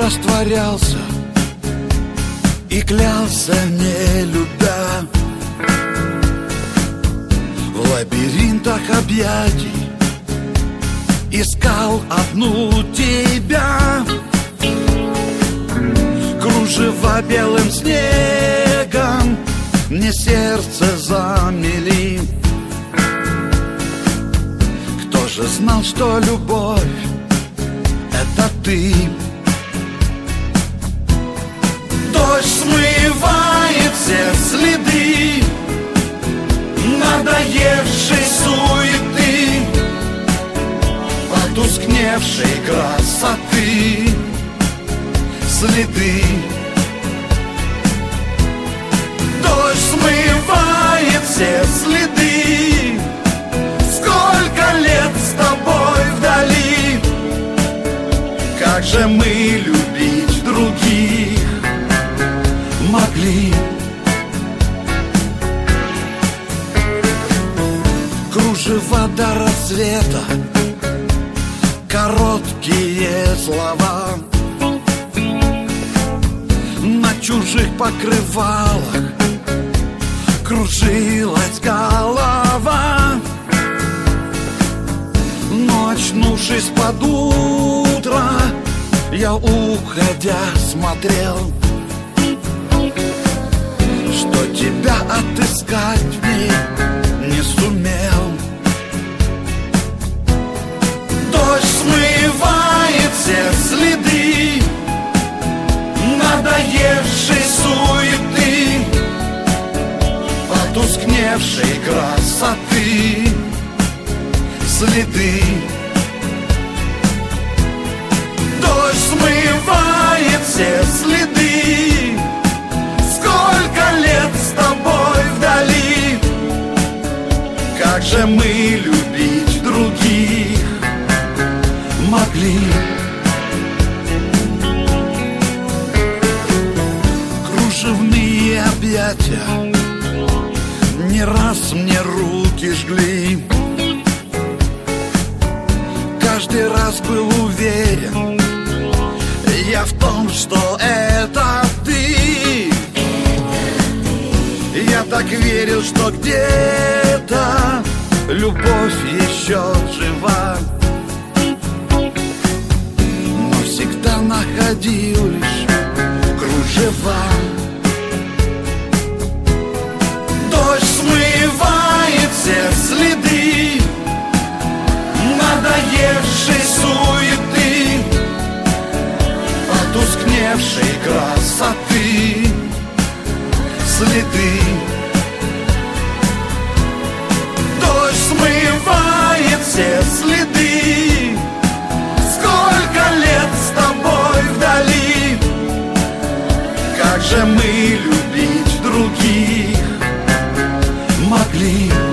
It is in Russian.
растворялся и клялся, не любя, в лабиринтах объятий искал одну тебя. Кружева белым снегом мне сердце замели. Кто же знал, что любовь — это ты? Дождь смывает все следы надоевшей суеты, потускневшей красоты следы. Дождь смывает все следы. Сколько лет с тобой вдали, как же мы любить других могли. Кружева до рассвета, короткие слова на чужих покрывалах кружилась голова. Но, очнувшись под утро, я, уходя, смотрел, что тебя отыскать в ней не сумел. Дождь смывает все следы надоевшей суеты, потускневшей красоты следы. Дождь смывает все следы. Сколько лет с тобой вдали, как же мы любить других могли. Кружевные объятия не раз мне руки жгли. Каждый раз был уверен я в том, что это ты. Я так верил, что где-то любовь еще жива, но всегда находил лишь кружева. Дождь смывает все следы надоевшей суеты, потускневшей красоты следы. Дождь смывает все следы. Сколько лет с тобой вдали, как же мы любить других могли.